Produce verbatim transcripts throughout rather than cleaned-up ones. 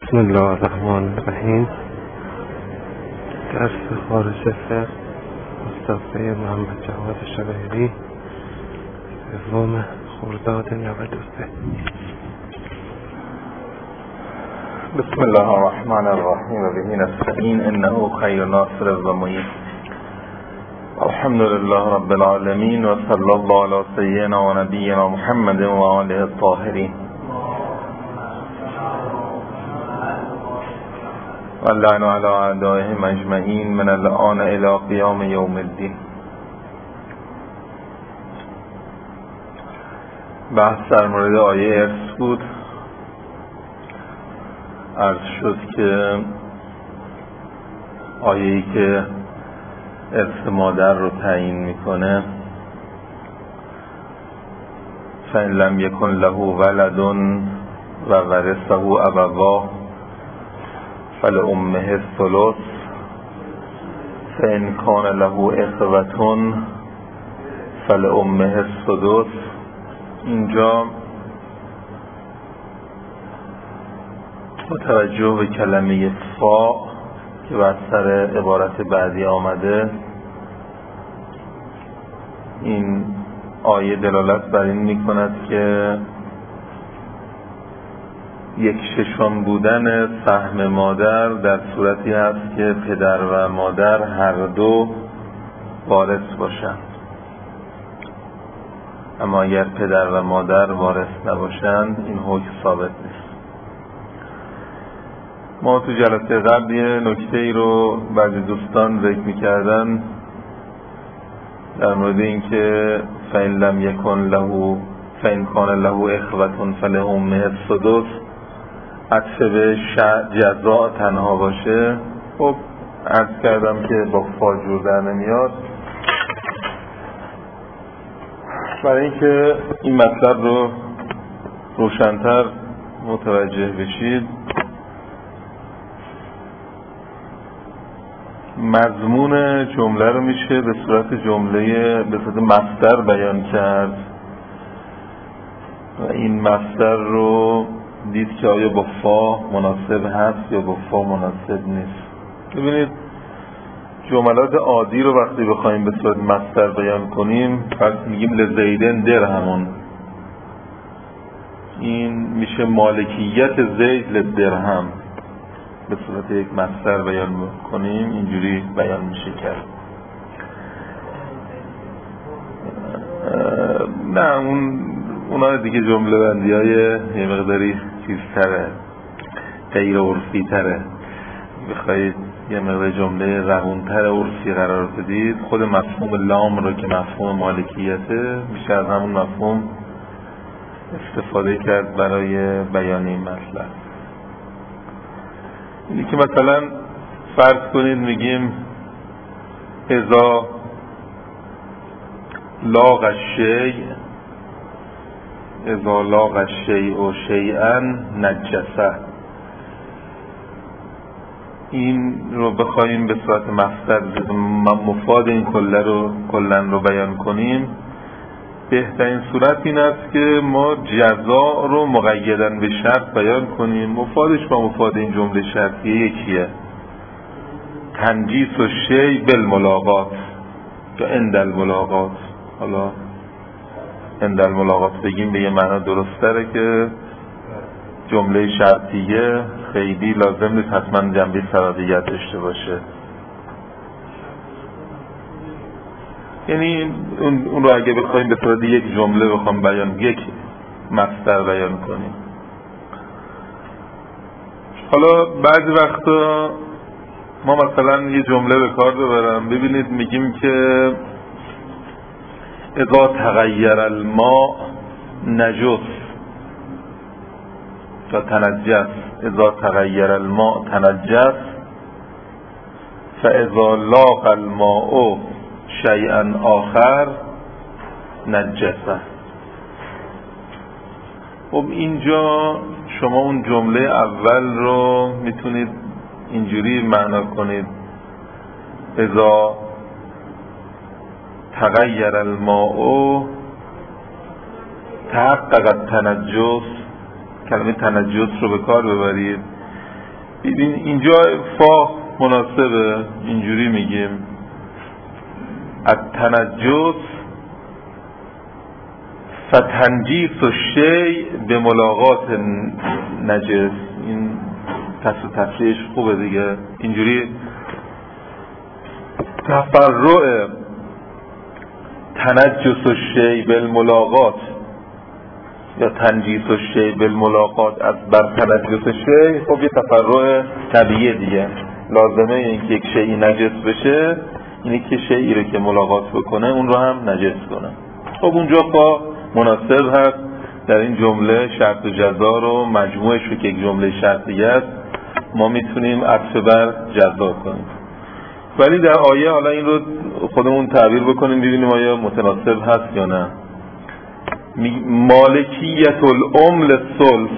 بسم الله الرحمن الرحیم. درس خارج فقه مصطفی محمد جواد شبیری، سوم خرداد نود و سه. بسم الله الرحمن الرحیم و به نستعین انه خیر ناصر و معین. الحمد لله رب العالمین و صلی الله علی سیدنا و نبینا محمد و آله الطاهرین و اللعن علی اعدائهم اجمعین من الآن الی قیام یوم الدین. بحث در مورد آیه ارث بود. عرض شد که آیه‌ای که ارث مادر رو تعیین میکنه، فإن لم یکن له ولد و ورثه ابواه فلأمه الثلث فإن کان له اخوة فلأمه السدس. اینجا با توجه به کلمه فا که بر سر عبارت بعدی آمده، این آیه دلالت بر این می کند که یک ششم بودن سهم مادر در صورتی است که پدر و مادر هر دو وارث باشند. اما اگر پدر و مادر وارث نباشند این حکم ثابت نیست. ما تو جلسه قبل یه نکته ای رو بعضی دوستان ذکر می‌کردن در مورد اینکه فإن لم یکن له فإن کان له اخوة فلأمه السدس، عطف به جزا تنها باشه. خب عرض کردم که با فا جور در نمیاد. برای اینکه این مطلب رو روشن‌تر متوجه بشید، مضمون جمله رو میشه به صورت جمله به صورت مصدر بیان کرد و این مصدر رو دید که آیا با فا مناسب هست یا با فا مناسب نیست. ببینید جملات عادی رو وقتی بخوایم به صورت مصدر بیان کنیم، پس میگیم لزیدن درهمون، این میشه مالکیت زید لدرهم. به صورت یک مصدر بیان کنیم اینجوری بیان میشه کرد. نه اون اونا دیگه جمله بندی های یه مقداری چیزتره، غیر عرفی تره. بخواید یه مقدار جمله روونتر عرفی قرار بدید، خود مفهوم لام رو که مفهوم مالکیته، میشه از همون مفهوم استفاده کرد برای بیان این مطلب. اینی که مثلا فرض کنید میگیم اذا لاغ الشیء اذا لاغ الشیء شیئا نجسه. این رو بخوایم به صورت مصدر مفاد این کله رو کلن رو بیان کنیم، بهترین صورت این است که ما جزا رو مقیداً به شرط بیان کنیم. مفادش با مفاد این جمله شرطیه یکیه، تنجیس و شی بالملاقات یا عند الملاقات. حالا عند الملاقات بگیم به یه معنا درست تره که جمله شرطیه خیلی لازم نیست حتما جنبه سببیت داشته باشه. یعنی اون, اون رو اگه بخوایم به صورت یک جمله بخوام بیان، یک مصدر بیان کنیم. حالا بعضی وقتا ما مثلا یه جمله به کار ببرم، ببینید میگیم که اذا تغیر الماء نجس یا تنجس، اذا تغیر الماء تنجس فاذا لاق الماء شیئا آخر نجسه. خب اینجا شما اون جمله اول رو میتونید اینجوری معنا کنید اذا تغیر الماء تحقق التنجس، کلمه تنجس رو به کار ببرید ببین اینجا فا مناسبه، اینجوری میگیم التنجس فتنجیس الشیء به ملاقات نجس. این تصریحش خوبه دیگه، اینجوری تفرع تنجس الشیء بالملاقات یا تنجیس الشیء بالملاقات از بر تنجس الشیء، خب یه تفرع طبیعیه دیگه. لازمه این که یک شیئی نجس بشه اینه که شیئی رو که ملاقات بکنه اون رو هم نجس کنه. خب اونجا فا مناسب هست در این جمله شرط و جزا رو مجموعش رو که یک جمله شرطیه است ما میتونیم عطف بر جزا کنیم. ولی در آیه حالا این رو خودمون تعبیر بکنیم ببینیم آیا متناسب هست یا نه. مالکیت الام للثلث،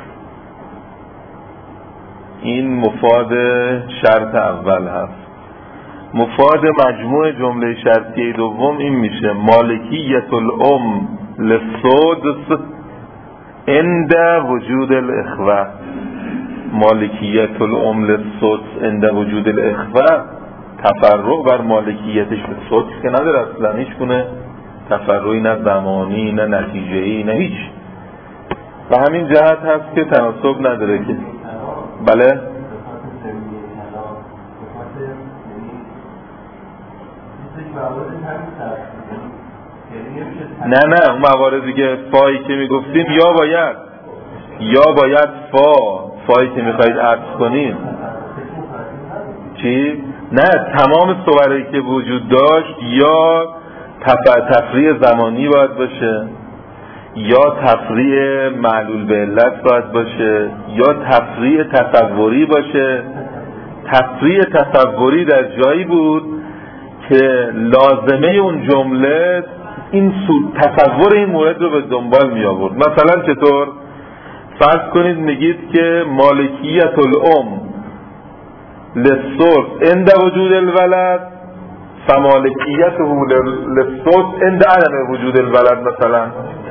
این مفاد شرط اول هست. مفاد مجموع جمله شرطیه دوم این میشه مالکیت الام للسدس عند وجود الاخوه. مالکیت الام للسدس عند وجود الاخوه تفرع بر مالکیتش به سدس که نداره اصلا، هیچ گونه تفرعی نه زمانی نه نتیجه‌ای نه هیچ. و همین جهت هست که تناسب نداره که بله نه نه اون مواردی که فایی که میگفتیم یا باید یا باید فا فایی که میخواید عطف کنیم چی؟ نه تمام صورایی که وجود داشت یا تفریع زمانی باید باشه یا تفریع معلول به علت باید باشه یا تفریع تصوری باشه. تفریع تصوری در جایی بود که لازمه اون جمله این تصور این مورد رو به دنبال می آورد. مثلا چطور؟ فرض کنید میگید که مالکیت الام للثلث عند وجود الولد فمالکیته للثلث عند عدم وجود الولد. مثلا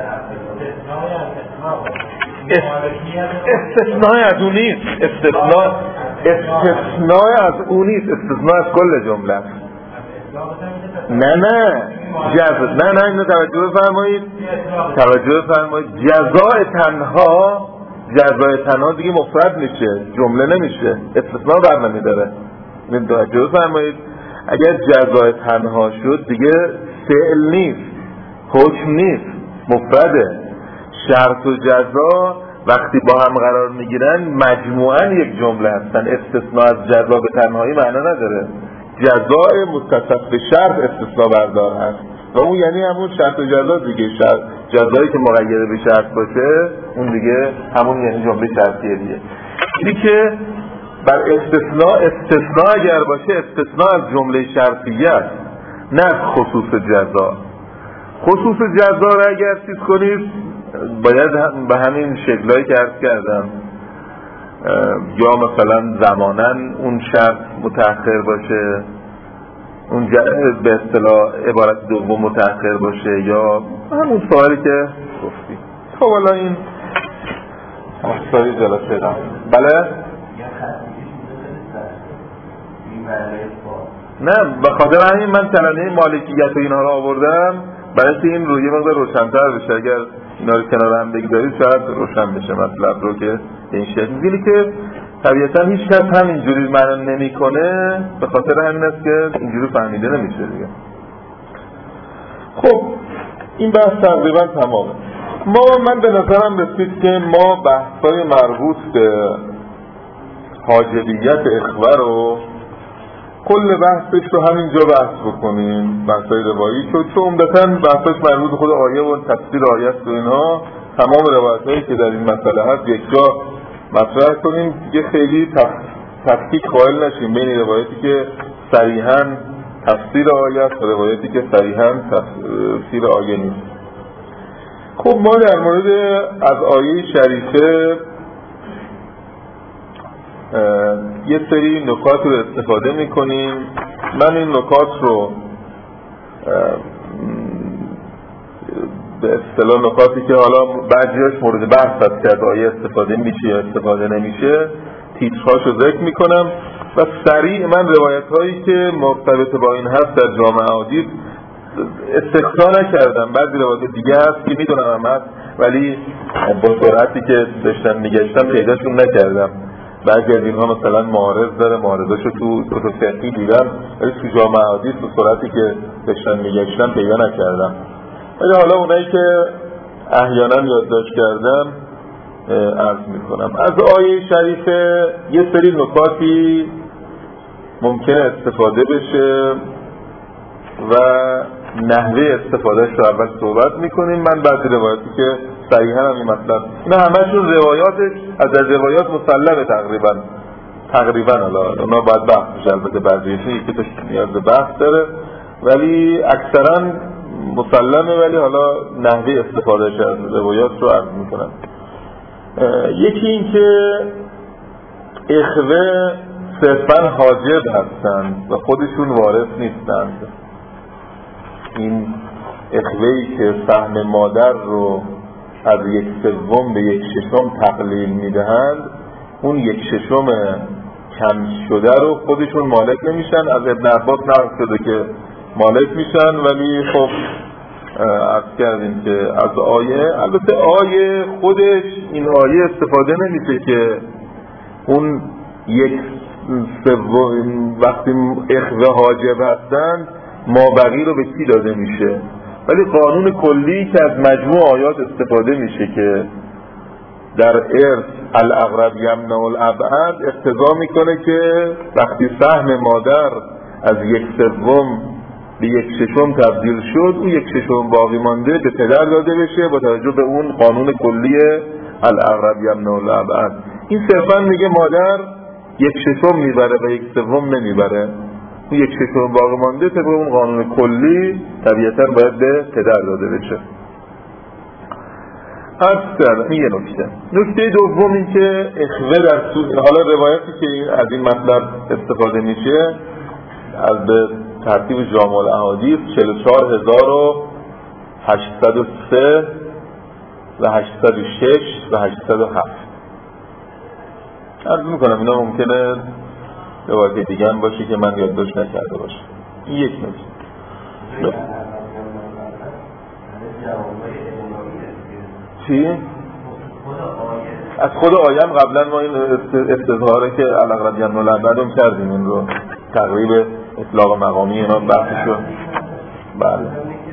استثناء از اون نیست، استثناء استثناء از اون نیست، استثناء از کل جمله. نه نه جزا نه نه اینو توجه فرمایید توجه فرمایید جزای تنها جزای تنها دیگه مفرد میشه، جمله نمیشه، استثناء بر نمیداره. این توجه فرمایید اگر جزای تنها شد دیگه فعل نیست، حکم نیست، مفرده. شرط و جزا وقتی با هم قرار میگیرن مجموعاً یک جمله هستن. استثناء از جزا به تنهایی معنا نداره. جزای متصف به شرط استثناء بردار هست و اون یعنی همون شرط و جزا دیگه. شرط جزایی که مقید به شرط باشه اون دیگه همون یعنی جمله شرطیه دیگه. اینی که بر استثناء استثناء اگر باشه استثناء از جمله شرطیه است نه خصوص جزا. خصوص جزا را اگر چیز کنید باید به همین شکلایی که عرض کردم یا مثلا زمانن اون شرط متأخر باشه، اون به اصطلاح عبارت دوم متأخر باشه یا همون سوالی که گفتی. خب حالا این سوالی جلسه دارم. بله؟ نه به خاطر همین من ترانه مالکیت و اینها رو آوردم برای که این روی مقدار روشن‌تر بشه. اگر اینا رو کنار هم بگذارید شاید روشن بشه مطلب رو که این شکل می‌بینی که طبیعتا هیچ کس همینجوری معنا نمی‌کنه، به خاطر همین است که اینجوری فهمیده نمیشه دیگه. خب این بحث تقریبا تمامه. ما من به نظرم رسید که ما بحث‌های مربوط به حاجبیت اخوه رو کل بحثش رو همینجا بحث بکنیم، بحث‌های روایی، چون چون عمدتاً بحثش مربوط به خود آیه و تفسیر آیه است و اینها. تمام روایت‌هایی که در این مسئله هست یک جا مطرح کنیم دیگه، خیلی تفکیک قائل نشیم بین روایتی که صریحاً تفسیر آیه است و روایتی که صریحاً تفسیر آیه نیست. خب ما در مورد از آیه شریفه یه سری نکات رو استفاده میکنیم. من این نکات رو به اصطلاح نکاتی که حالا بعضیاش مورد بحث هست که از آیه استفاده میشه یا استفاده نمیشه تیترهاشو ذکر میکنم و سریع من روایت هایی که مرتبط با این هست در جامع احادیث استقصا نکردم. بعضی روایت دیگه هست که میدونم هم هست ولی با سرعتی که داشتم میگشتم پیداشون نکردم. بعضی از اینها مثلا معارض داره، معارضاشو تو کتب فقهی دیدم ولی تو جامع احادیث به سرعتی که داشتم میگشتم پیدا نکردم. ولی حالا اونایی که احیانا یادداشت کردم عرض میکنم. از آیه شریفه یه سری نکاتی ممکنه استفاده بشه و نحوه استفادهش رو اول صحبت میکنیم. من بعضی روایاتی که صحیحاً هم این مطلب اینا همشون روایاتش از روایات مسلمه تقریبا تقریبا حالا اونا باید بحث بشه، البته بعضیشون یکی توش نیاز به بحث داره ولی اکثرا مسلمه، ولی حالا نحوه استفادهش از روایات رو عرض میکنم. یکی این که اخوه صرفاً حاجب هستند و خودشون وارث نیستند. این اخوه‌ای که سهم مادر رو از یک سوم به یک ششم تقلیل میدهند، اون یک ششم کم شده رو خودشون مالک نمیشن. از ابن عباس نقل شده که مالک میشن، ولی خب عرض کردیم که از آیه، البته آیه خودش این آیه استفاده نمیشه که اون یک سوم وقتی اخوه حاجب هستند مابقی رو به کی داده میشه، ولی قانون کلی که از مجموع آیات استفاده میشه که در ارث الاقرب یمنع الابعد اقتضا میکنه که وقتی سهم مادر از یک سوم به یک ششم تبدیل شد، اون یک ششم باقی مانده به پدر داده بشه با توجه به اون قانون کلی الاقرب یمنع الابعد. این صرفا میگه مادر یک ششم میبره و یک سوم نمیبره، اون یک ششم باقی مانده طبق اون قانون کلی طبیعتا باید به پدر داده بشه. اصلا این یه نکته. نکته دوم این که اخوه در سوره، حالا روایتی که از این مطلب استفاده میشه از به ترتیب جامع الاحادیث چهل و چهار هزار و هشتصد و سه و هشتصد و شش و هشتصد و هفت. عرض میکنم اینا ممکنه روایت دیگه هم باشه که من یادداشت نکرده باشه. این یک نکته. چی؟ از خود آیم قبلا ما این استظهاره که الاقرب یمنع الابعد هم کردیم، این رو تقریب اطلاق مقامی اینا بحثشو. بله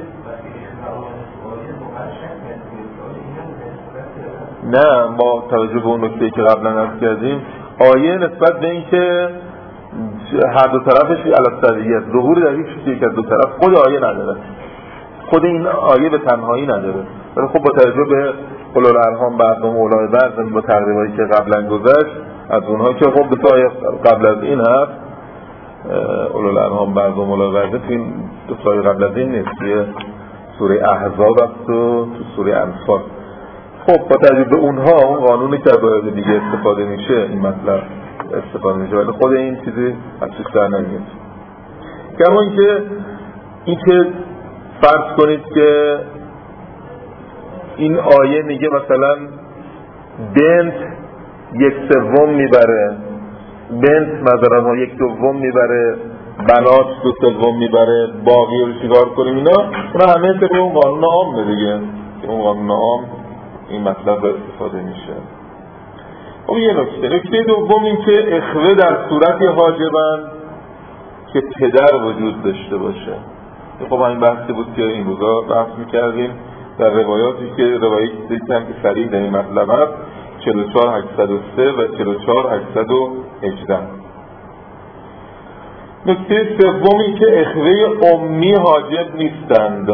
نه، ما توجه به اون نکته که قبلا عرض کردیم، آیه نسبت به این که هر دو طرفش علالسویه، ظهور در هیچ چیزی که از دو طرف خود آیه نداره، خود این آیه به تنهایی نداره، ولی خب با توجه به اولو الارحام بعضهم اولای بعض با تقریبایی که قبلا گذشت از اونها که خب دو آیه قبل از این هست، اولو الارحام بعضهم اولای بعض تو این دو آیه قبل از این نیست، یه سوره احزاب است و تو سوره انفال. خب با توجه به اونها اون قانونی که باید دیگه استفاده میشه این مطلب استفاده میشه، ولی خود این چیزی از چیز در نمیاد. کما اینکه این که فرض کنید که این آیه میگه مثلا بنت یک سوم میبره، بنت مثلا یک دوم میبره، بنات دو سوم میبره، باقی رو چیکار کنیم؟ اینا اونا همه طبق اون قانون عام دیگه، اون قانون عام این مطلب استفاده میشه. خب یه نکته نکته دوم این که اخوه در صورتی حاجبن که پدر وجود داشته باشه. خب این بحثی بود که این روزا بحث میکردیم در روایاتی که روایتی دیدم که صریح در این مطلب هست، چهل و چهار هشتصد و سه و چهل و چهار هشتصد و هجده. نکته سومی که اخوه امی حاجب نیستند،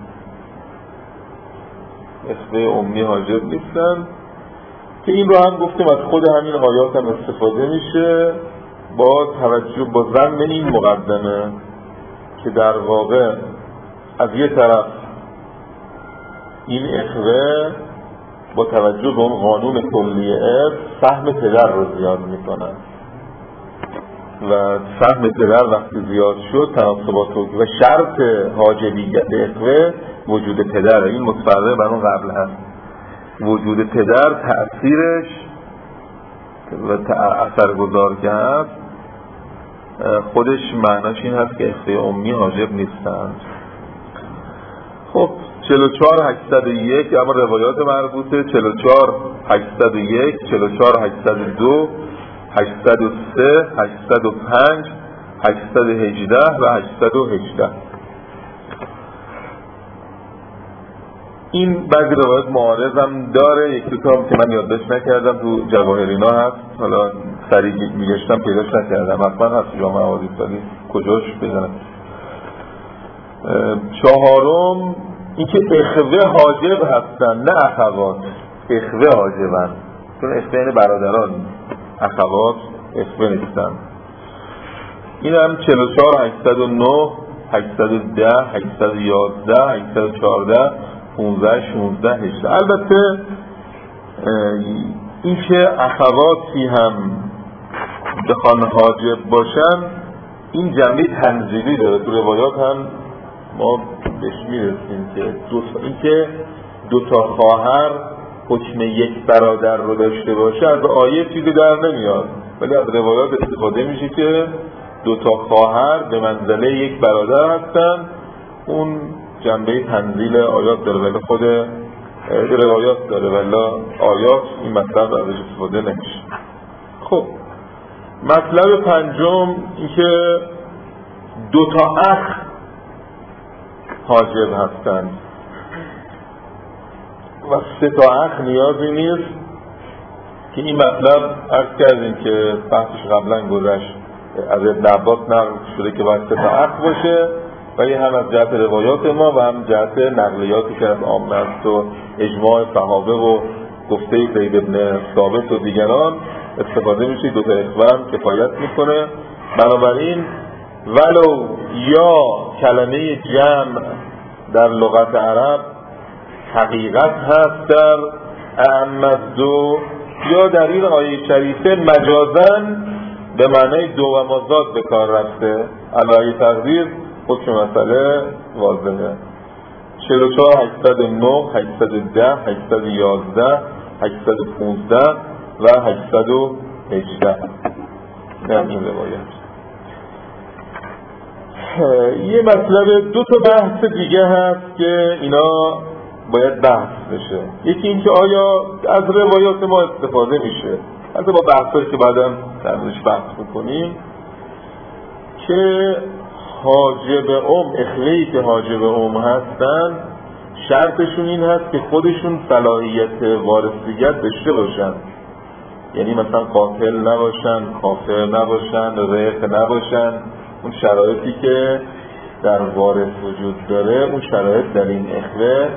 اخوه امی حاجب نیستند که این رو هم گفتیم از خود همین آیات هم استفاده میشه با توجه با ضمن این مقدمه که در واقع از یه طرف این اخوه با توجه به اون قانون کلی ارث سهم پدر رو زیاد میکنن و سهم پدر وقتی زیاد شد تناسبات و شرط حاجبیت اخوه وجود پدر، این متفرع بر اون قبل هست. وجود پدر تأثیرش و اثرگذار که هست، خودش معناش این هست که اخفای امی حاجب نیستند. خب چهل و چهار هشتصد و یک اما روایات مربوطه: چهل و چهار هشتصد و یک، چهل و چهار هشتصد و دو، هشتصد و سه، هشتصد و پنج، هشتصد و هجده و هشتصد و هجده. این بعضی روایات معارض هم داره. یک دو تا که من یادداشت نکردم تو جواهرینا هست، حالا سریع میگشتم پیداش نکردم. حتما هست جامعه حوادث، ولی کجاش بزنم. چهارم اینکه اخوه حاجب هستن نه اخوات. اخوه حاجبن، چون اخوه این برادران، اخوات اخوه نیستن. این هم چهل و چهار هشتصد و نه، هشتصد و ده، هشتصد و یازده، هشتصد و چهارده، پانزده، شانزده، هجده. البته این که اخواتی هم بخوان حاجب باشن، این جنبه تنزیلی داره. تو روایات هم ما بهش میرسیم که دو تا این که دو تا خواهر حکم یک برادر رو داشته باشه از آیه چیزی در نمیاد، ولی از روایات استفاده میشه که دو تا خواهر به منزله یک برادر هستن. اون جنبه تنزیل آیات داره، ولی خود روایات داره، ولی آیات این مطلب ازش استفاده نمیشه. خب مطلب پنجم این که دو تا اخ حاجب هستند و سه تا اخ نیازی نیست، که این مطلب عرض کردیم که بحثش قبلا گذشت. از ابن عباس نقل شده که باید سه تا اخ باشه، ولی هم از جهت روایات ما و هم جهت نقلیاتی که از عامه است و اجماع صحابه و گفته زید بن ثابت و دیگران استفاده میشه. دو تا اخوه هم کفایت میکنه. بنابراین ولو یا کلمه جمع در لغت عرب حقیقت هست در اعم از دو، یا در این آیه شریفه مجازن به معنای دو و مازاد به کار رفته. علایه تقدیر حکم مسئله واضحه. چهل و چهار هشتصد و نه، هشتصد و ده، هشتصد و یازده، هشتصد و پانزده و هشتصد و هجده. نه این روایت. یه مطلب دو تا بحث دیگه هست که اینا باید بحث بشه. یکی این که آیا از روایات ما استفاده میشه، حتی با بحثایی که بعداً درش بحث میکنیم، که حاجب ام، اخوهی که حاجب ام هستن شرطشون این هست که خودشون صلاحیت وارثیت داشته باشن. یعنی مثلا قاتل نباشن، کافر نباشن، رق نباشن. اون شرایطی که در وارث وجود داره، اون شرایط در این اخوه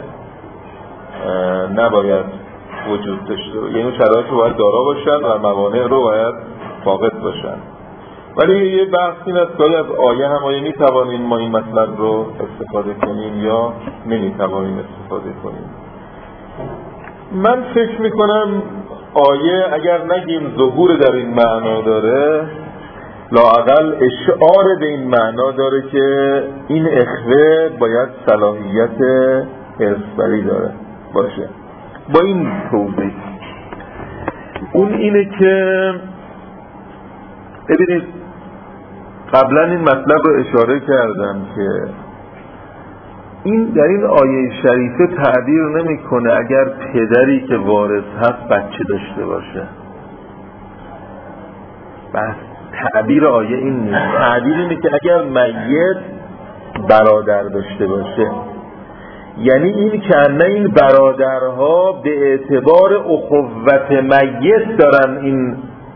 نباید وجود داشته. یعنی اون شرایط رو باید دارا باشن و موانع رو باید فاقد باشن. ولی یه بحث این است که از آیه هم آیه میتوانیم ما این مطلب رو استفاده کنیم یا نمیتوانیم استفاده کنیم. من فکر میکنم آیه اگر نگیم ظهور در این معنا داره، لااقل اشعار به این معنا داره که این اخوه باید صلاحیت ارثبری داره باشه. با این توضیح، اون اینه که ببینید قبلا این مطلب رو اشاره کردم که این در این آیه شریفه تعبیر نمیکنه اگر پدری که وارث هست بچه داشته باشه. بس تعبیر آیه این نیست. تعبیر اینه که اگر میت برادر داشته باشه، یعنی این که نه این برادرها به اعتبار اخوت میت دارن این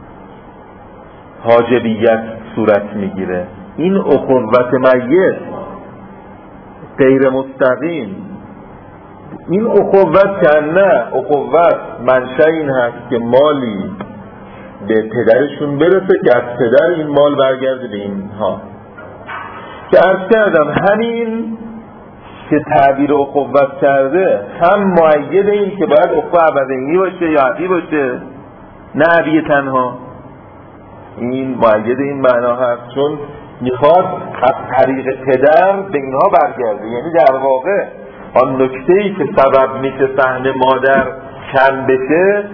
حاجبیت صورت میگیره. این اخوت میت غیر مستقیم، این اخوت که نه اخوت منشأ این هست که مالی به پدرشون برسه که از پدر این مال برگرده به اینها. که عرض کردم همین که تعبیر اخوت کرده هم مؤید این که باید اخوه ابدینی باشه یا ابی باشه، نه ابی تنها. این مؤید این معنا هست، چون میخواد از طریق پدر به اینها برگرده. یعنی در واقع آن نکته‌ای که سبب میشه سهم مادر کم بشه،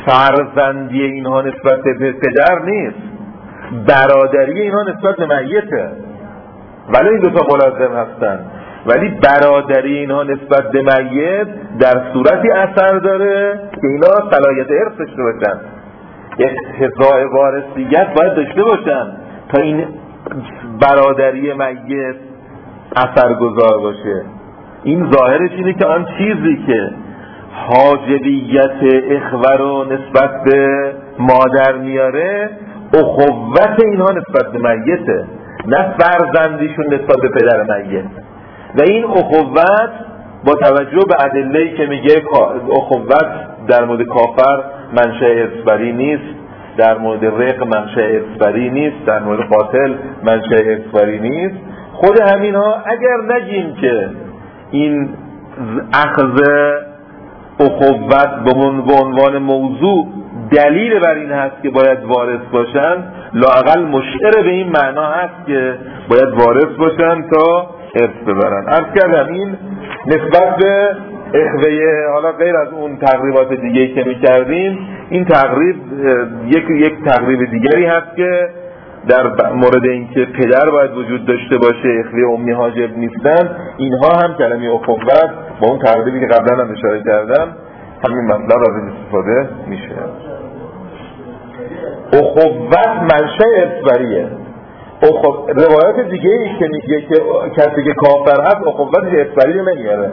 فرزندی اینها نسبت به پدر نیست، برادری اینها نسبت به میته، ولی این دوتا ملازم هستن، ولی برادری اینها نسبت به میت در صورتی اثر داره که اینا صلاحیت ارث داشته باشن، اقتضاء وارثیت باید داشته باشن تا این برادری میت اثرگذار باشه. این ظاهرش اینه که آن چیزی که حاجبیت اخوه رو نسبت به مادر میاره، اخوت اینها نسبت به میته، نه فرزندیشون نسبت به پدر میت. و این اخوت با توجه به ادله‌ای که میگه اخوت در مورد کافر منشأ ارثبری نیست، در مورد رق منشأ ارثبری نیست، در مورد قاتل منشأ ارثبری نیست، خود همین ها اگر نگیم که این اخذ اخوت به عنوان موضوع دلیل بر این هست که باید وارث باشن، لااقل مشعر به این معنا هست که باید وارث باشن تا ارث ببرن. عرض کردم این نسبت به اخوه، حالا غیر از اون تقریبات دیگه‌ای که می‌کردیم، این تقریب یک یک تقریب دیگری هست که در مورد اینکه پدر باید وجود داشته باشه، اخوه امی حاجب نیستن، اینها هم کلمه اخوت با اون تقریبی که قبلا هم اشاره کردم همین مطلب ازش استفاده میشه. اخوت منشأ ارثبریه. روایت دیگه ای که میگه که کسی که کافر هست اخوتش ارثبری رو نمیاره.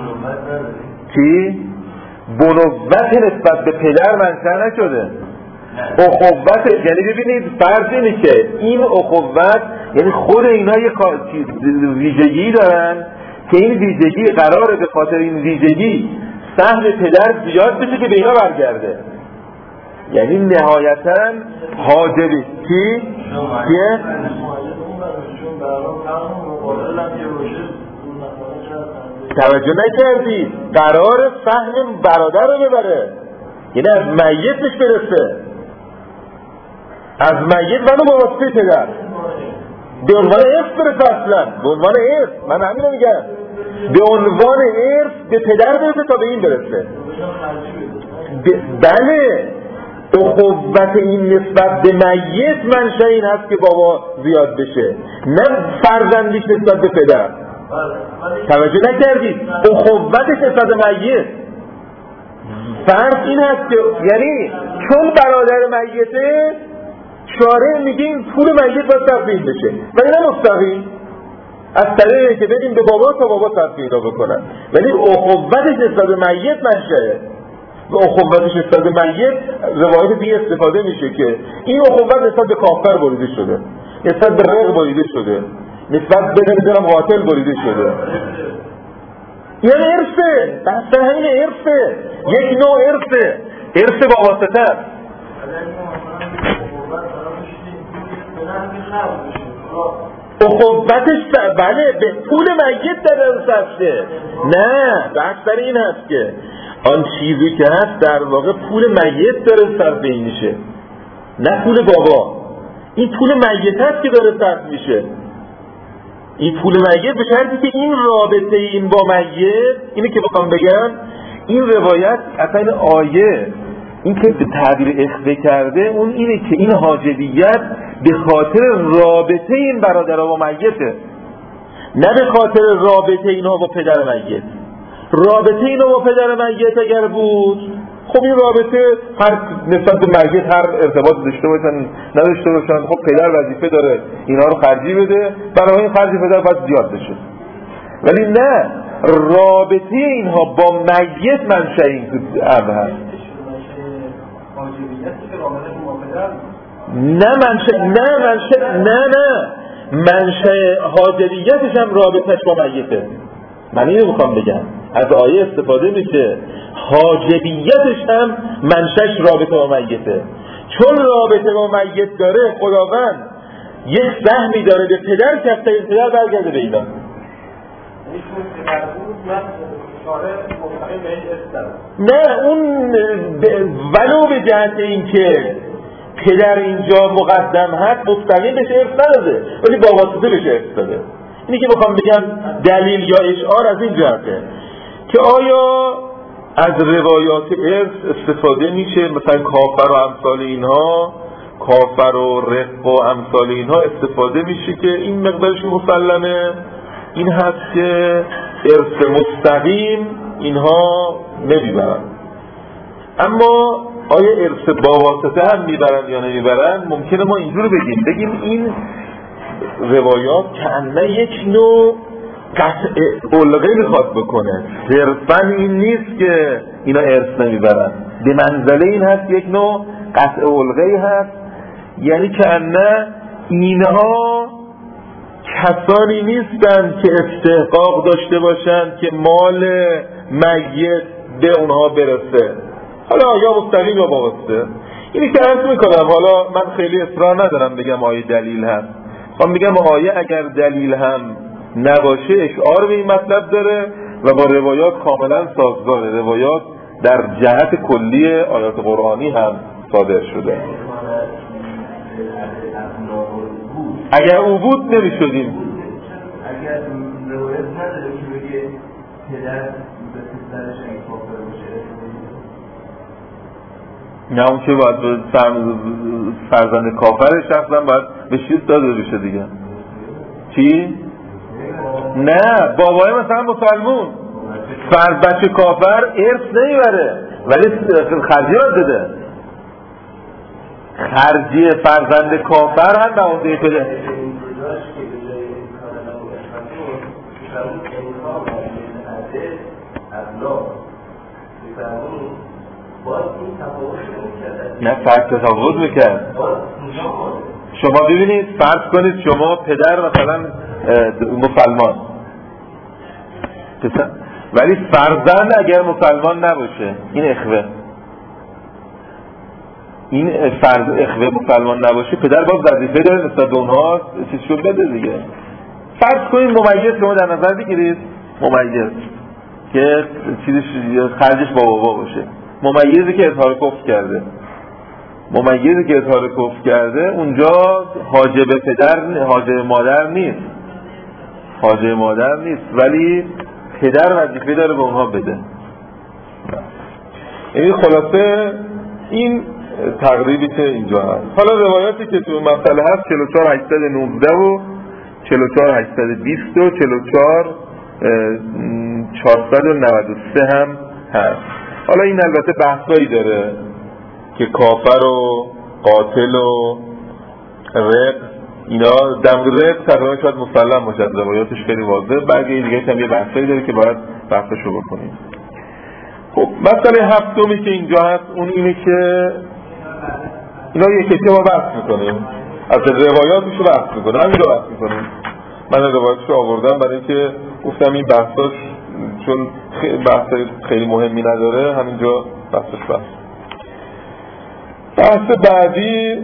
چی؟ بنوت نسبت به پدر منشأ نشده. اخوت یعنی ببینید فرض اینه که این اخوت یعنی خود اینا یه ویژگی دارن که این ویژگی قراره به خاطر این ویژگی سهم پدر زیاد بشه که به اینا برگرده، یعنی نهایتاً حاجبی کی؟ کیه؟ توجه نکردی قرار سهم برادر رو ببره، یعنی از میتش برسه، از میت منو با واسطه پدر به عنوان ارث برسه، اصلا به عنوان ارث، من همین رو میگم، به عنوان ارث به پدر برسه تا به این برسه. بله اخوت این نسبت به میت منشأ این هست که بابا زیاد بشه، نه فرزندیش نسبت به پدر. توجه نکردید اخوتش نسبت به میت. فرض این هست که یعنی چون برادر میته شارع میگه این پول میت باید تقسیم بشه، ولی نه مستقیم از طریقی که بدیم به بابا تا بابا تقسیم رو بکنن، ولی اخوتش نسبت به میت منشأه. و اخوتش نسبت به میت روایت دیگه استفاده میشه که این اخوت نسبت به کافر بریده شده، نسبت به رق بریده شده، نسبت به نمیدونم قاتل بریده شده. یعنی ارثه، بحث همین ارثه، یک نوع ارثه، ارث با واسطه است. اخوتش بله به پول میت در ارثه. نه بحث در این هست که آن چیزی که هست در واقع پول میت داره صرف میشه، نه پول بابا. این پول میت هست که داره صرف میشه، این پول میت به شرطی که این رابطه این با میت، اینه که بخوام بگم این روایت اصلا این آیه این که به تعبیر اخوه کرده اون اینه که این حاجبیت به خاطر رابطه این برادرها با میته، نه به خاطر رابطه اینها با پدر میت. رابطه اینها با پدر میت اگر بود خب این رابطه هر نسبت به میت هر ارتباط داشته باشن نداشته باشن، خب پدر وظیفه داره اینها رو خرجی بده، برای این خرج پدر باید زیاد بشه. ولی نه، رابطه اینها با میت منشأ این امر هست، نه منشأ نه منشأ نه نه منشأ حاجبیتش هم رابطهش با میته. من اینو میخوام بگم، از آیه استفاده میشه حاجبیتش هم منشأش رابطه با میته، چون رابطه با میت داره خداوند یک سهمی داره به پدر که تا این پدر برگرده به اینا. نه اون ولو به جهت این که پدر اینجا مقدم هست مستقیم بهش ارث نداده، ولی با واسطه بهش ارث داده. اینی که بخوام بگم دلیل یا اشعار از این جهته که آیا از روایات ارث استفاده میشه، مثلا کافر و امثال اینها، کافر و رق و امثال اینها استفاده میشه که این مقدارش مسلمه. این هست که ارث مستقیم اینها نمیبرن. اما آیا ارث با واسطه هم میبرن یا نمیبرن؟ ممکنه ما اینجور بگیم بگیم این روایات کأنه یک نوع قطع علقه میخواد بکنه، صرفا این نیست که اینا ارث نمیبرن، به منزله این هست یک نوع قطع علقه هست، یعنی کأنه اینها کسانی نیستن که استحقاق داشته باشن که مال میت به اونها برسه، حالا یا مستقیم یا با واسطه. اینی که عرض میکنم، حالا من خیلی اصرار ندارم بگم آیه دلیل هست، خواهم بگم آیه اگر دلیل هم نباشه اشعار به این مطلب داره و با روایات کاملا سازگاره. روایات در جهت کلی آیات قرآنی هم صادر شده. اگر او بود نمیشدیم. اگر روایت نداره که بگه پدر به پسرش این کافر باشه، نه اون که باید به فرزند کافرش اصلا باید به شیز داده بشه دیگه. چی؟ نه بابای مثلا مسلمون فرد بچه کافر ارث نمیبره ولی خرجی را داده، خرجی فرزند کافر هم به اون دیگه پده. نه فرد تفاوت میکرد. شما ببینید فرض کنید شما پدر مثلا مسلمان ولی فرزند اگر مسلمان نباشه، این اخوه این فرد اخوه مسلمان نباشه، پدر باز وظیفه داره نسبت به اونها چیز شد بده دیگه. فرض کنید ممیز شما در نظر بگیرید، ممیز که چیزش خرجش با بابا باشه، ممیزی که اظهار کفر کرده، ممیزی که اظهار کفر کرده اونجا حاجب پدر حاجب مادر نیست، حاجب مادر نیست ولی پدر وظیفه داره به اونها بده. یعنی خلاصه این تقریبی که اینجا هست. حالا روایاتی که تو مسئله هست چهل و چهار هشتصد و نوزده و چهل و چهار هشتصد و بیست و چهل و چهار چهارصد و نود و سه هم هست. حالا این البته بحثایی داره که کافر و قاتل و رق اینا، دم رق تقریبا شاید مسلم باشد، روایاتش خیلی واضحه، بقیه دیگه هم یه بحثایی داره که باید بحثشو بکنیم. خب مسئله هفتمی که اینجا هست اون اینه که اینا یکی که ما بحث میکنیم، از روایاتشو بحث میکنیم، همین رو بحث میکنیم. من روایاتشو آوردم برای اینکه گفتم این بحثاش چون بحث خیلی مهمی نداره همینجا بحثش بحث. بحث بعدی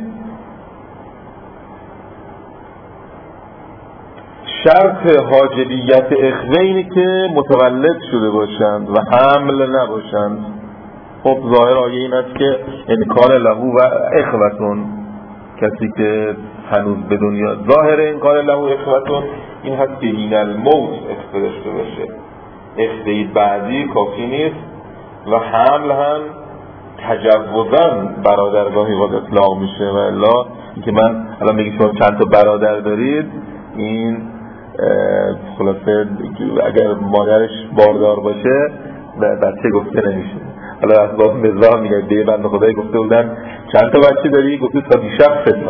شرط حاجبیت اخوه اینه که متولد شده باشند و حمل نباشند. خب ظاهر آیه این است که انکار لهو و اخوتون، کسی که هنوز به دنیا، ظاهر انکار لهو اخوتون این هست که این الموت اخوه داشته باشه، اخوه بعدی کافی نیست و حمل هم تجوزاً برادرگاهی وارد اطلاق میشه و الا اینکه من الان میگم شما چند تا برادر دارید، این خلاصه اگر مادرش باردار باشه بچه گفته نمیشه. حالا از باب مزاح میگه دیگه بنده خدایی گفته بودن چند تا بچه داری؟ گفته تا دیشب سه تا.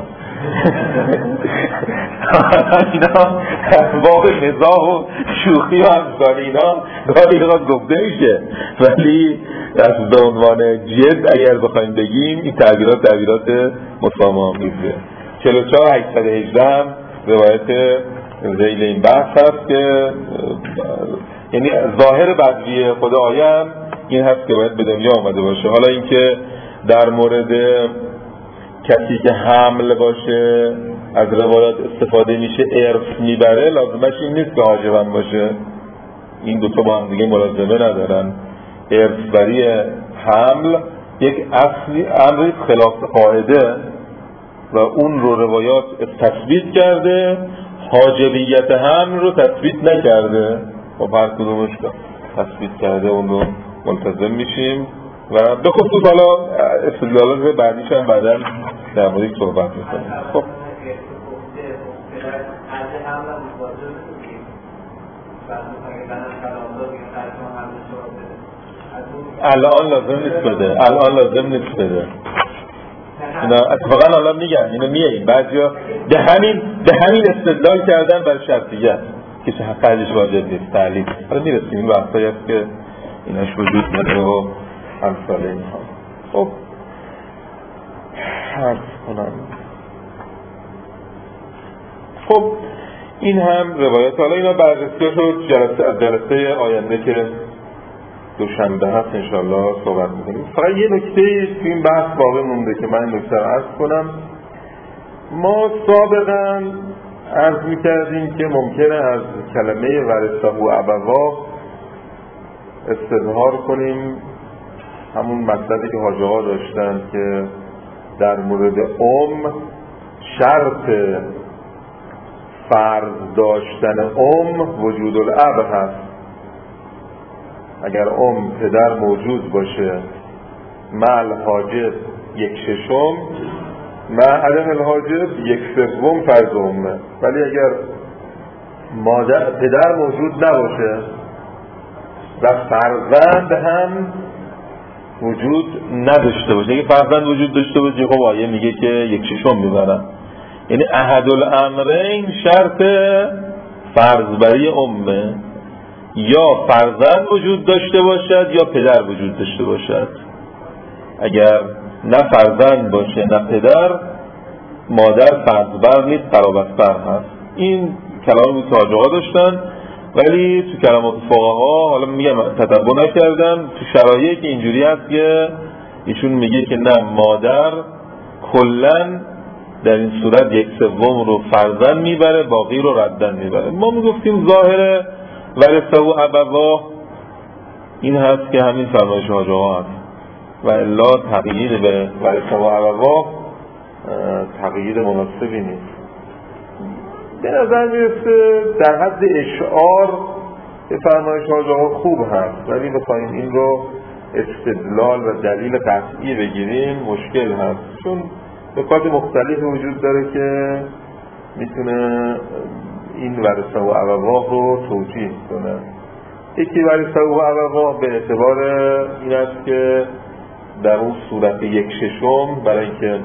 اینا باب مزاح و شوخی و همزان اینا گاهی اوقات گفته میشه ولی از به عنوان جد اگر بخوایم بگیم این تعبیرات تعبیرات مسامح‌آمیزه. چهل و چهار هشتصد و هجده هم روایت ذیل این بحث هست که یعنی ظاهر بدوی خود آیه هم این هست که باید به دنیا آمده باشه. حالا اینکه در مورد کسی که حمل باشه از روایات استفاده میشه ارث میبره، لازمش این نیست که حاجبم باشه، این دوتا با هم دیگه ملازمه ندارن. ارث بری حمل یک اصلی امری خلاف قاعده و اون رو روایات تثبیت کرده، حاجبیت حمل رو تثبیت نکرده. خب هر کدومش تثبیت کرده اون رو ملتزم میشیم و به خصوص حالا استدلالات بعدیش هم بعدا در موردش صحبت میکنیم. خب الان لازم نیست بده الان لازم نیست بده اینا اتفاقا حالا میگن اینو میاییم بعضیا به همین به همین استدلال کردن برای شرطیت که چه حقیقتش واجب نیست تعلیل. حالا میرسیم این بحثایی هست که ایناش وجود نداره و همساله اینها. خب حرف کنم خب این هم روایت. حالا اینا بررسی شد جلسه جلسه آینده که دوشنبه هست انشالله صحبت میکنیم. فقط یه نکته تو این بحث باقی مونده که من نکته رو عرض کنم. ما سابقا عرض میکردیم که ممکنه از کلمه ورثه و ابوا استظهار کنیم همون مطلبی که حاج آقا داشتن که در مورد ام شرط فرض داشتن ام وجود الاب هست. اگر ام پدر موجود باشه مع الحاجب یک ششم مع عدم الحاجب یک سوم فرض امه. ولی اگر مادر پدر موجود نباشه و فرزند هم وجود نداشته باشه، اگه فرزند وجود داشته باشه خب آیه میگه که یک ششم میبرن. یعنی احد الامرین شرط فرض‌بری امه، یا فرزند وجود داشته باشد یا پدر وجود داشته باشد. اگر نه فرزند باشه نه پدر مادر فرض‌بر نیست قرابت‌بر هست. این کلامی که حاج آقا داشتن، ولی تو کلمات فقها حالا میگم تتبع نکردم تو شرایطی که اینجوری هست که ایشون میگه که نه مادر کلن در این صورت یک سوم رو فرزند میبره باقی رو ردن میبره. ما میگفتیم ظاهر ورثه و ابوا این هست که همین فرمایش حاج آقا هست و الا تغییر به ورثه و ابوا تغییر مناسبی نیست. به نظر میرسه در حد اشعار به فرمایش حاج آقا خوب هست، ولی بخوایم این رو استدلال و دلیل قطعی بگیریم مشکل هست، چون نکات مختلف وجود داره که میتونه این ورثه و ابوا رو توجیه کنه. یکی ورثه و ابوا به اعتبار این است که در اون صورت یک ششم برای اینکه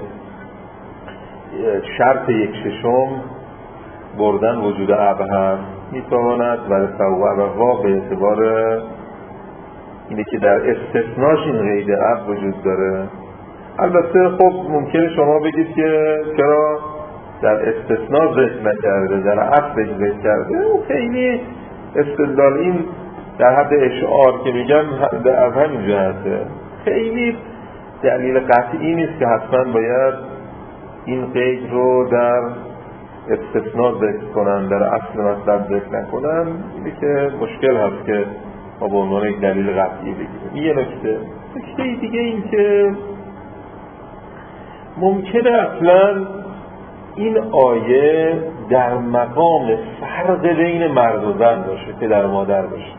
شرط یک ششم بردن وجود اب هست میتواند ورثه و ابوا به اعتبار اینه که در استثناش این قید اب وجود داره. البته خب ممکنه شما بگید که چرا در استثناء ذکر نکرده در اصل ذکر کرده. او خیلی استدلال این در حد اشعار که میگم از همین جهته خیلی دلیل قطعی نیست که حتما باید این قید رو در استثناء ذکر کنن در اصل مطلب ذکر نکنن. اینه که مشکل هست که ما به عنوان یک دلیل قطعی بگیریم. یه نکته نکته دیگه این که ممکنه اصلا این آیه در مقام فرق بین مرد و زن باشه که در مادر باشه.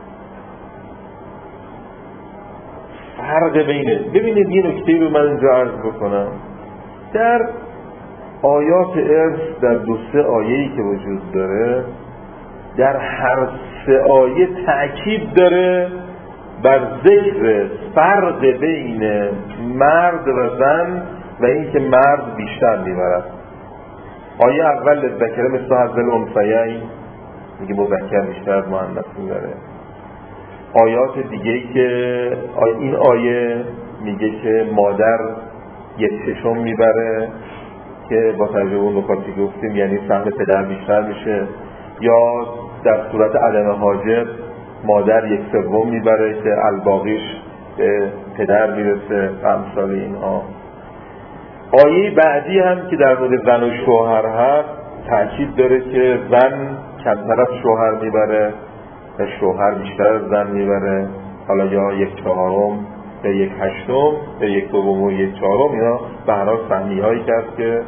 فرق بینه. ببینید یه نکته رو من اینجا عرض بکنم. در آیات ارث در دو سه آیه‌ای که وجود داره در هر سه آیه تأکید داره بر ذکر فرق بین مرد و زن و این که مرد بیشتر میبرد. آیه اول ذکر مثل حظ الانثیین میگه مذکر بیشتر از مؤنث میبره. آیات دیگه که این آیه میگه که مادر یک ششم میبره که با توجه اون نکاتی که گفتیم یعنی سهم پدر بیشتر میشه، یا در صورت عدم حاجب مادر یک سوم میبره که الباقیش به پدر میرسه و امثال اینها. آیه بعدی هم که در مورد زن و شوهر هست تأکید داره که زن کمتر از شوهر میبره و شوهر بیشتر از زن میبره، حالا یا یک چهارم یا یک هشتم یا یک دوم و یک چهارم. اینا به هر حال سهمی هایی که هست که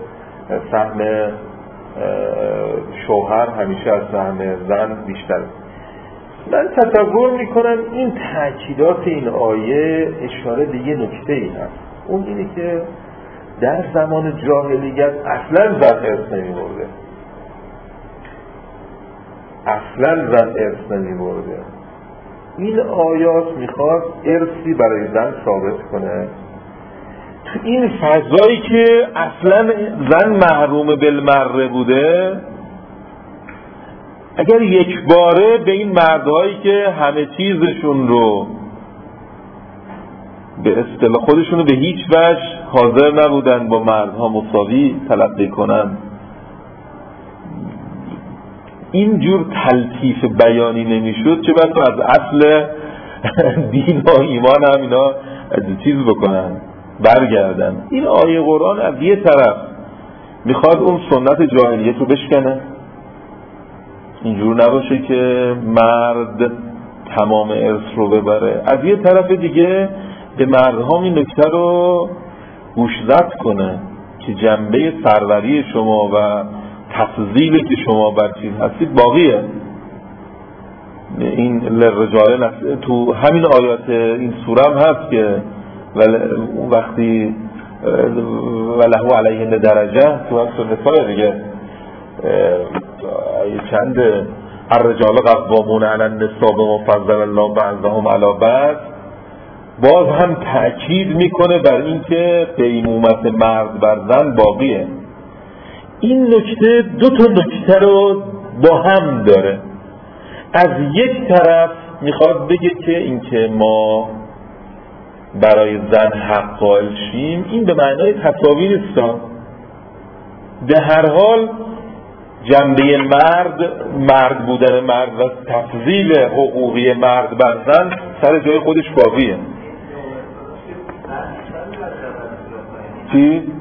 سهم شوهر همیشه از سهم زن بیشتر. من تصور میکنم این تأکیدات این آیه اشاره به یه نکته ای هست، اون اینه که در زمان جاهلیت اصلا زن ارث نمیبرده، اصلا زن ارث نمیبرده. این آیات میخواد ارثی برای زن ثابت کنه تو این فضایی که اصلا زن محروم بالمره بوده. اگر یک باره به این مردهایی که همه چیزشون رو به اصطلاح خودشون رو به هیچ وجه حاضر نبودن با مردها مساوی تلقی کنن، اینجور تلطیف بیانی نمیشد چه بسا از اصل دین و ایمان هم اینا از چیز بکنن برگردن. این آیه قرآن از یه طرف میخواد اون سنت جاهلیت رو بشکنه، اینجور نباشه که مرد تمام ارث رو ببره، از یه طرف دیگه به مردها این نکته رو گوشزد کنه که جنبه سروری شما و تفضیلی که شما بر چیز هستید باقیه. این للرجال تو همین آیات این سوره هم هست که اون وقتی وله علیهن درجه تو هست نسای دیگه چند الرجال قوامون علی النساء بما فضل الله بعضهم علی بعض، باز هم تأکید میکنه بر اینکه قیمومت مرد بر زن باقیه. این نکته دو تا نکته رو با هم داره. از یک طرف میخواد بگه که اینکه ما برای زن حق قائل شیم این به معنای تساوی نیست، به هر حال جنبه مرد مرد بودن مرد و تفضیل حقوقی مرد بر زن سر جای خودش باقیه. چی؟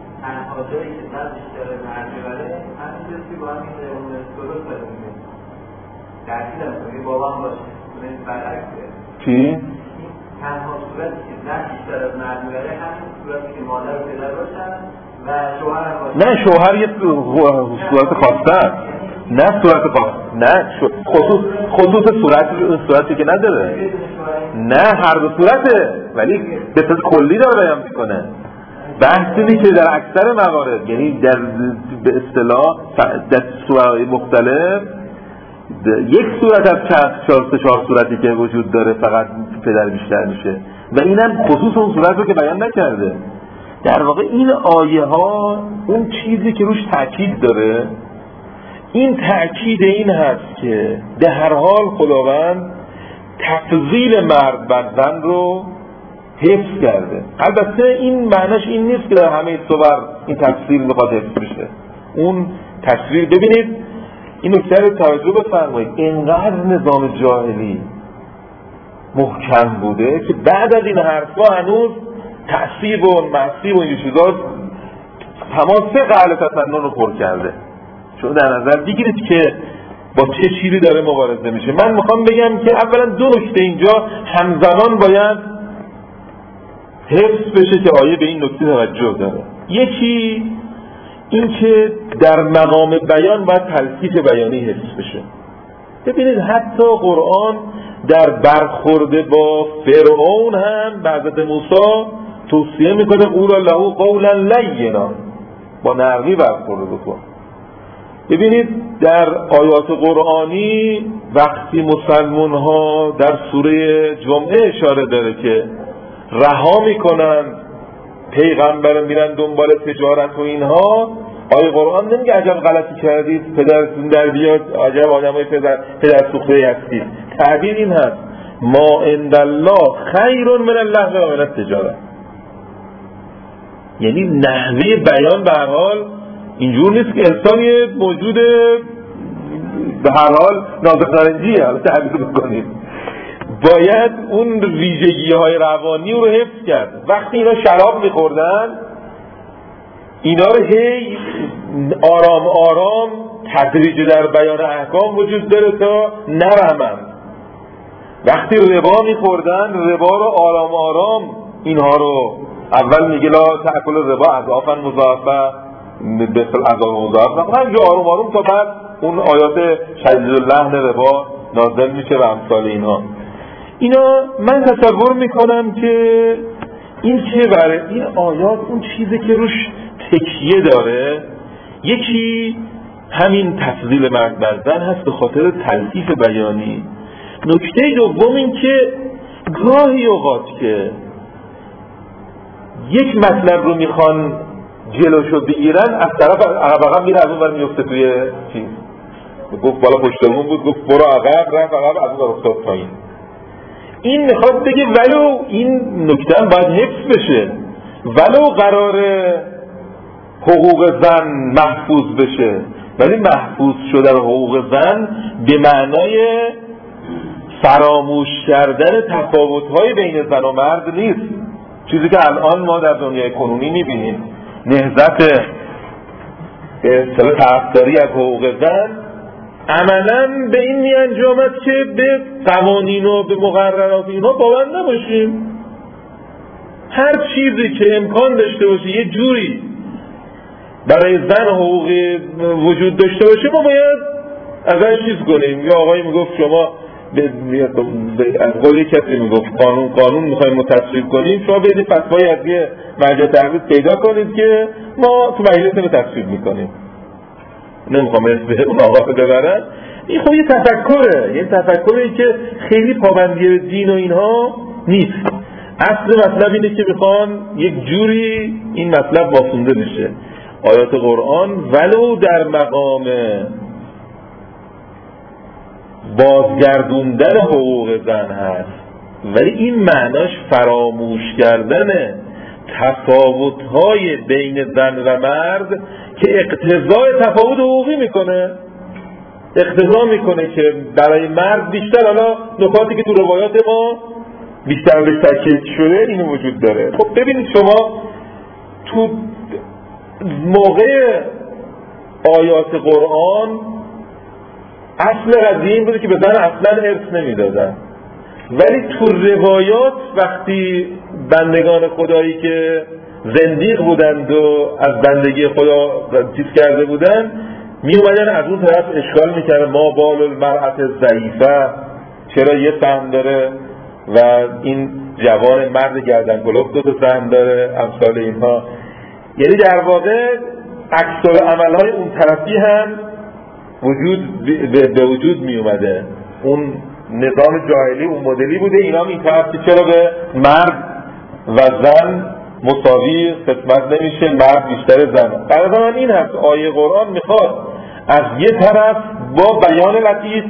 چی؟ تنها صورتی که زن بیشتر از مرد میبره همین صورتی که مادر و پدر باشن و شوهر هم باشن. نه شوهر یه صورت خاصه است، نه صورت خاص، نه خصوص خصوص صورت صورتی که نداره، نه هر دو صورته ولی به طور کلی داره بیان میکنه. بحث اینه که در اکثر موارد یعنی در به اصطلاح در صورت مختلف یک صورت از چند چهار چهار صورتی که وجود داره فقط پدر بیشتر میشه و اینم خصوص اون صورت رو که بیان نکرده. در واقع این آیه ها اون چیزی که روش تاکید داره این تاکید این هست که به هر حال خداوند تفضیل مرد بر زن رو حفظ کرده. البته این معنیش این نیست که در همه صور این تفسیر میخواد حفظ بشه. اون تصویر ببینید این نکته رو توجه بفرمایید، اینقدر نظام جاهلی محکم بوده که بعد از این حرفا هنوز تعصیب و معصیب و این چیزا تمام سه قعل تسنن رو پر کرده. چون در نظر بگیرید که با چه چیزی داره مبارزه میشه. من میخوام بگم که اولا دو نکته اینجا همزمان باید حفظ بشه که آیه به این نکته توجه داره. یکی این که در مقام بیان باید تلطیف بیانی حفظ بشه. ببینید حتی قرآن در برخورد با فرعون هم به حضرت موسی توصیه میکنه قولا له قولا لینا، با نرمی برخورد بکن. ببینید در آیات قرآنی وقتی مسلمان ها در سوره جمعه اشاره داره که رها میکنن پیغمبر میرن دنبال تجارت و اینها، آیه قرآن نمیگه عجب غلطی کردید پدرتون در بیاد، عجب آدمای پدر پدر سوخته هستید. تعبیر این هست ما عند الله خیر من الله و من التجارت، یعنی نحوه بیان به هر حال اینجور نیست که انسان یه موجود به هر حال نازک نارنجیه، حالا تعبیر بکنید باید اون ویژگی های روانی رو حفظ کرد. وقتی اینا شراب میخوردن اینا رو هی آرام آرام تدریج در بیان احکام وجود داره تا نرمن. وقتی ربا میخوردن ربا رو آرام آرام اینها رو اول میگه لا تأکل ربا اضعافا مضاعفه مثل اضعاف مضاعفه، همینجا آروم آروم تا بعد اون آیات شدید اللحن ربا نازل میشه و امثال اینها. اینا من تصور میکنم که این که برای این آیات اون چیزی که روش تکیه داره، یکی همین تفضیل مرد بر زن هست به خاطر تلطیف بیانی. نکته دوم این که گاهی اوقات که یک مطلب رو میخوان جلوشو بگیرن، از طرف عقب میره، از اون ور میفته توی چیز. گفت بالا پشتمون بود، گفت برو عقب، رفت عقب، از اون ور افتاد پایین. این میخواد بگه ولو این نکته هم باید حفظ بشه، ولو قرار حقوق زن محفوظ بشه، ولی محفوظ شدن حقوق زن به معنای فراموش کردن تفاوت‌های بین زن و مرد نیست. چیزی که الان ما در دنیای کنونی میبینیم، نهضت به اصطلاح طرفداری از حقوق زن عملاً به این میانجامد که به قوانین و به مقررات اینها باور نباشیم. هر چیزی که امکان داشته باشه یه جوری برای زن حقوقی وجود داشته باشه ما باید ازش چیز کنیم. یا آقایی میگفت شما از قول کسی میگفت قانون قانون میخوایم ما تصویب کنیم، شما بدید فتوای از یه مرجع تحقیق پیدا کنید که ما تو مجلس رو تصویب میکنیم. نمیخوام اسم اون آقا رو ببرن. این خب یه تفکره، یه تفکری که خیلی پابندی دین و اینها نیست. اصل مطلب اینه که میخوان یک جوری این مطلب مفهومده بشه. آیات قرآن ولو در مقام بازگردوندن حقوق زن هست، ولی این معناش فراموش کردن تفاوت‌های بین زن و مرد که اقتضای تفاوت حقوقی میکنه. اقتضا میکنه که برای مرد بیشتر، حالا نکاتی که تو روایات ما بیشتر به تاکید شده این وجود داره. خب ببینید شما تو موقع آیات قرآن اصل قضیه این بوده که به زن اصلا ارث نمیدادن، ولی تو روایات وقتی بندگان خدایی که زندیق بودند و از بندگی خدا چیز کرده بودن می اومدن از اون طرف اشکال میکردن ما بال المرأة ضعیفه، چرا یه سهم داره و این جوان مرد گردن کلفت دو تا سهم داره، امثال اینها. یعنی در واقع عکس العمل‌های اون طرفی هم وجود به وجود می اومده. اون نظام جاهلی اون مدلی بوده، اینا هم این طرفی چرا به مرد و زن مساوی قسمت نمیشه، مرد بیشتر زن. قرار من این هست آیه قرآن میخواد از یه طرف با بیان لطیف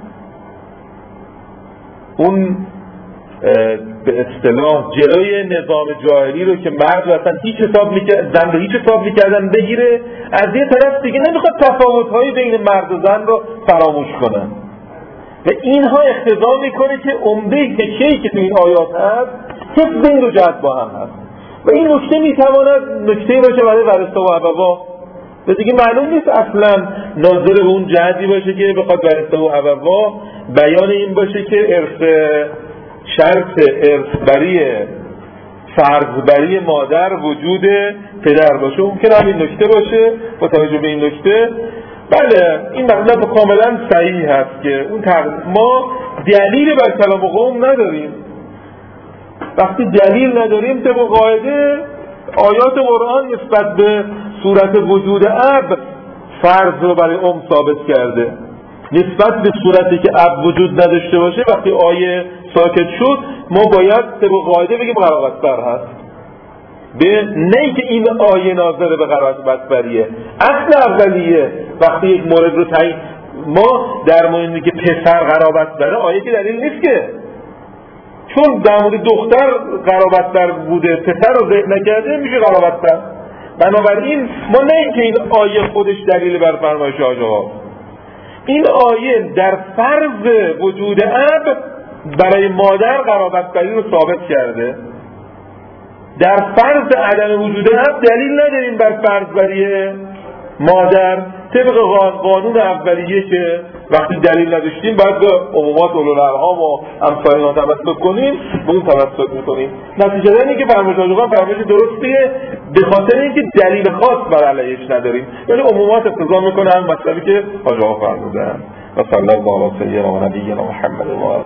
اون به اصطلاح جلوی نظام جاهلی رو که مرد اصلا هیچ حساب میکرد، زن رو هیچ حساب میکردن بگیره، از یه طرف دیگه نمیخواد تفاوت‌های بین مرد و زن رو فراموش کنن و اینها اقتضا میکنه که عمده تکیه‌ای که تو این آیات هست حفظ این دو جهت با هم هست و این نکته میتواند نکته باشه برای ورثه و ابوا و دیگه معلوم نیست اصلا ناظر به اون جهتی باشه که بخواد ورثه و ابوا بیان این باشه که ارث شرط ارثبری فرضبری مادر وجود پدر باشه. ممکن همین نکته باشه با توجه به این نکته. بله این مطلب کاملا صحیح هست که اون تق... ما دلیل بر کلام قوم نداریم. وقتی دلیل نداریم طبق قاعده آیات قرآن نسبت به صورت وجود اب فرض رو برای ام ثابت کرده. نسبت به صورتی که اب وجود نداشته باشه وقتی آیه ساکت شد ما باید طبق قاعده بگیم قرابت بر هست، به نه که این آیه ناظر به قرابت بریه. اصل اولیه وقتی یک مورد رو تعیین ما در مورد که پسر قرابت بره آیه که دلیل نیست که، چون در مورد دختر قرابت بر بوده پسر رو ذکر نکرده میشه قرابت بر. بنابراین ما نه اینکه این آیه خودش دلیل بر فرمایش آقا، این آیه در فرض وجود اب برای مادر قرابت بری رو ثابت کرده. در فرض عدم وجود اب دلیل نداریم بر فرض بری مادر طبق قانون اولیه که وقتی دلیل نداشتیم باید به عمومات اولوالارحام و امثال اینا تمسک کنیم، به اون تمسک میکنیم. نتیجه اینه که فرمایش آقا فرمایش درستیه به خاطر اینکه دلیل خاص بر علیهش نداریم، ولی عمومات اقتضا میکنه هم مطلبی که آقا فرمودن. و صلی الله علی سیدنا و نبینا محمد و